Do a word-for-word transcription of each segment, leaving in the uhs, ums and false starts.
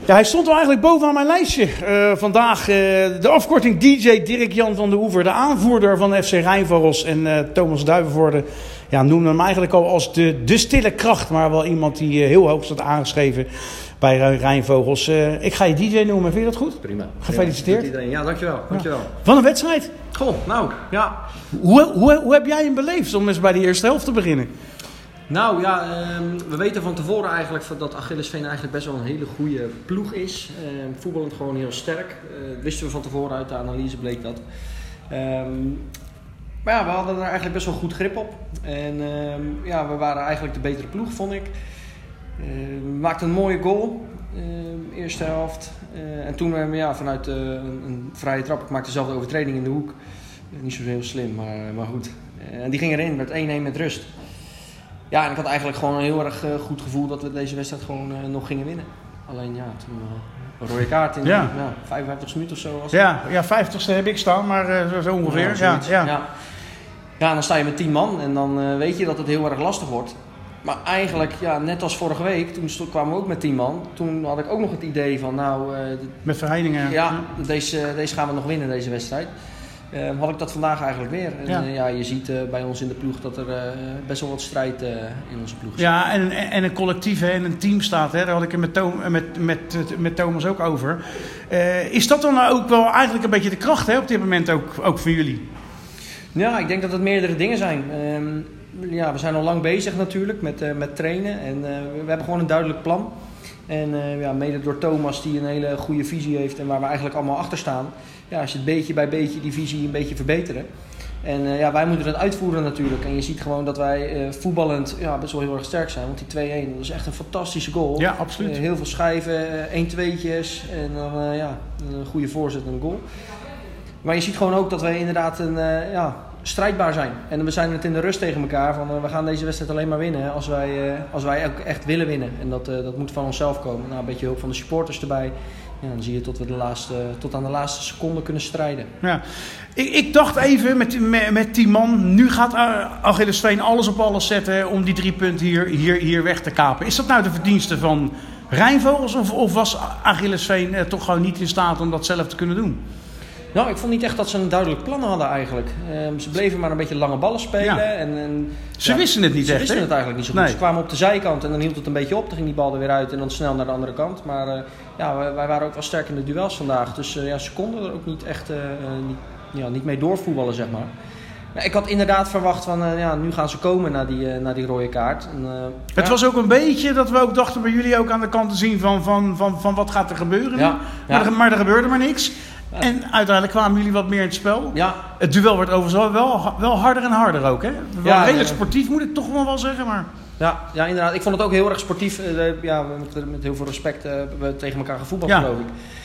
Ja, hij stond al eigenlijk bovenaan mijn lijstje. Uh, vandaag uh, de afkorting D J Dirk-Jan van de Oever, de aanvoerder van F C Rijnvogels. En uh, Thomas Duivenvoorde ja, noemde hem eigenlijk al als de, de stille kracht. Maar wel iemand die uh, heel hoog staat aangeschreven bij Rijnvogels. Uh, ik ga je D J noemen, vind je dat goed? Prima. Gefeliciteerd. Ja, ja dankjewel. dankjewel. Ja. Van een wedstrijd. Goh, nou, ja. Hoe, hoe, hoe heb jij hem beleefd om eens bij de eerste helft te beginnen? Nou ja, um, we weten van tevoren eigenlijk dat Achillesveen eigenlijk best wel een hele goede ploeg is. Uh, voetballend gewoon heel sterk. Uh, wisten we van tevoren uit de analyse, bleek dat. Um, maar ja, we hadden er eigenlijk best wel goed grip op. En um, ja, we waren eigenlijk de betere ploeg, vond ik. Uh, we maakten een mooie goal, uh, eerste helft. Uh, en toen uh, ja, vanuit uh, een, een vrije trap, ik maakte zelf de overtreding in de hoek. Uh, niet zo heel slim, maar, maar goed. Uh, en die ging erin, werd één-één met rust. Ja, en ik had eigenlijk gewoon een heel erg uh, goed gevoel dat we deze wedstrijd gewoon uh, nog gingen winnen. Alleen ja, toen uh, een rode kaart in ja. ja, vijfenvijftigste minuut of zo was ja, ja, vijftigste heb ik staan, maar uh, zo ongeveer. Ja, ja, ja. Ja. ja, en dan sta je met tien man en dan uh, weet je dat het heel erg lastig wordt. Maar eigenlijk, ja, net als vorige week, toen stond, kwamen we ook met tien man. Toen had ik ook nog het idee van, nou... Uh, met Verheiningen. Ja, deze, deze gaan we nog winnen, deze wedstrijd. Uh, had ik dat vandaag eigenlijk weer. En ja. Uh, ja, je ziet uh, bij ons in de ploeg dat er uh, best wel wat strijd uh, in onze ploeg zit. Ja, en, en een collectief hè, en een team staat. Hè, daar had ik het met, Tom, met, met, met Thomas ook over. Uh, is dat dan ook wel eigenlijk een beetje de kracht hè, op dit moment ook, ook voor jullie? Ja, ik denk dat het meerdere dingen zijn. Um, ja, we zijn al lang bezig natuurlijk met, uh, met trainen. En uh, we hebben gewoon een duidelijk plan. En uh, ja, mede door Thomas die een hele goede visie heeft en waar we eigenlijk allemaal achter staan. Ja, is het beetje bij beetje die visie een beetje verbeteren. En uh, ja, wij moeten het uitvoeren natuurlijk. En je ziet gewoon dat wij uh, voetballend ja, best wel heel erg sterk zijn. Want die twee-één, dat is echt een fantastische goal. Ja, absoluut. Uh, heel veel schijven, één-tweetjes en dan uh, ja, een goede voorzet en een goal. Maar je ziet gewoon ook dat wij inderdaad een, uh, ja, strijdbaar zijn. En we zijn het in de rust tegen elkaar van uh, we gaan deze wedstrijd alleen maar winnen als wij, uh, als wij ook echt willen winnen. En dat, uh, dat moet van onszelf komen. Nou, een beetje hulp van de supporters erbij. Ja, dan zie je tot we de laatste, tot aan de laatste seconde kunnen strijden. Ja. Ik, ik dacht even met, met, met die man, nu gaat Achillesveen alles op alles zetten om die drie punten hier, hier, hier weg te kapen. Is dat nou de verdienste van Rijnvogels of, of was Achillesveen eh, toch gewoon niet in staat om dat zelf te kunnen doen? Nou, ik vond niet echt dat ze een duidelijk plan hadden eigenlijk. Um, ze bleven maar een beetje lange ballen spelen. Ja. En, en, ze ja, wisten het niet ze echt, wisten hè? het eigenlijk niet zo goed. Nee. Ze kwamen op de zijkant en dan hield het een beetje op. Dan ging die bal er weer uit en dan snel naar de andere kant. Maar uh, ja, wij, wij waren ook wel sterk in de duels vandaag. Dus uh, ja, ze konden er ook niet echt uh, niet, ja, niet mee doorvoetballen, zeg maar. Ja, ik had inderdaad verwacht van, uh, ja, nu gaan ze komen naar die, uh, naar die rode kaart. En, uh, het ja. was ook een beetje dat we ook dachten bij jullie ook aan de kant te zien van, van, van, van wat gaat er gebeuren. Ja. Maar, Ja. er, maar er gebeurde maar niks. Ja. En uiteindelijk kwamen jullie wat meer in het spel. Ja. Het duel werd overigens wel, wel harder en harder ook. Hè? Wel Ja, redelijk ja. sportief moet ik toch wel wel zeggen. Maar... Ja, ja, inderdaad. Ik vond het ook heel erg sportief. Uh, ja, met, met heel veel respect uh, hebben we tegen elkaar gevoetbald, ja. geloof ik.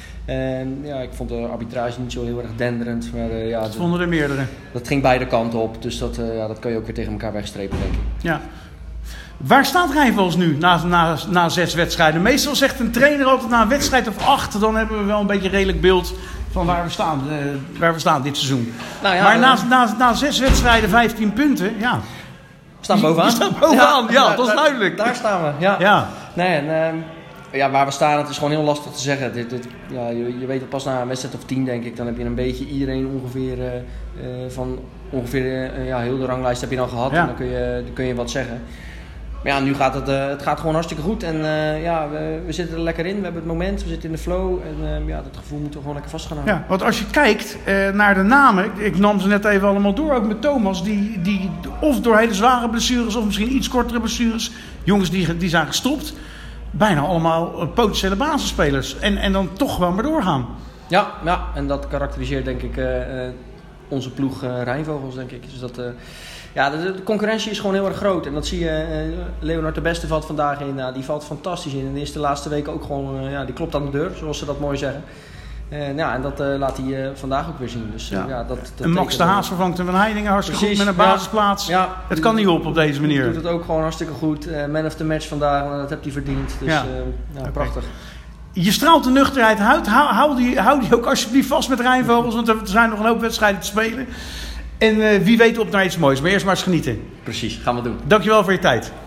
En ja, ik vond de arbitrage niet zo heel erg denderend. Maar uh, ja, dat vonden er meerdere. Dat ging beide kanten op. Dus dat, uh, ja, dat kan je ook weer tegen elkaar wegstrepen, denk ik. Ja. Waar staat Rijnvogels nu na, na, na zes wedstrijden? Meestal zegt een trainer altijd na een wedstrijd of acht. Dan hebben we wel een beetje een redelijk beeld van waar we staan, uh, waar we staan dit seizoen. Nou ja, maar na, na, na zes wedstrijden, vijftien punten, ja. We staan bovenaan. We staan bovenaan, ja, ja, dat is daar, duidelijk. Daar staan we, ja. ja. Nee, en, uh, ja, waar we staan, het is gewoon heel lastig te zeggen. Dit, dit, ja, je, je weet het pas na een wedstrijd of tien, denk ik. Dan heb je een beetje iedereen ongeveer uh, uh, van ongeveer uh, ja, heel de ranglijst heb je dan gehad. Ja. En dan kun, je, dan kun je wat zeggen. Maar ja, nu gaat het, uh, het gaat gewoon hartstikke goed. En uh, ja, we, we zitten er lekker in. We hebben het moment, we zitten in de flow. En uh, ja, dat gevoel moeten we gewoon lekker vast gaan houden. Ja, want als je kijkt uh, naar de namen, ik, ik nam ze net even allemaal door, ook met Thomas, die, die of door hele zware blessures of misschien iets kortere blessures, jongens die, die zijn gestopt, bijna allemaal uh, potentiële basisspelers. En, en dan toch gewoon maar doorgaan. Ja, ja, en dat karakteriseert denk ik uh, uh, onze ploeg uh, Rijnvogels, denk ik. Dus dat... Uh, Ja, de, de concurrentie is gewoon heel erg groot. En dat zie je. Uh, Leonard de Beste valt vandaag in. Uh, die valt fantastisch in. En de eerste laatste weken ook gewoon. Uh, ja, die klopt aan de deur, zoals ze dat mooi zeggen. Uh, ja, en dat uh, laat hij uh, vandaag ook weer zien. Dus, uh, ja. Ja, dat, dat en Max de Haas vervangt hem van Heiningen hartstikke Precies, goed met een basisplaats. Ja, het kan niet op op deze manier. Hij doet het ook gewoon hartstikke goed. Uh, man of the match vandaag, dat heeft hij verdiend. Dus ja. Uh, ja, okay. Prachtig. Je straalt de nuchterheid uit. Hou, hou, die, hou die ook alsjeblieft vast met Rijnvogels. Want er zijn nog een hoop wedstrijden te spelen. En uh, wie weet op naar iets moois. Maar eerst maar eens genieten. Precies, gaan we doen. Dankjewel voor je tijd.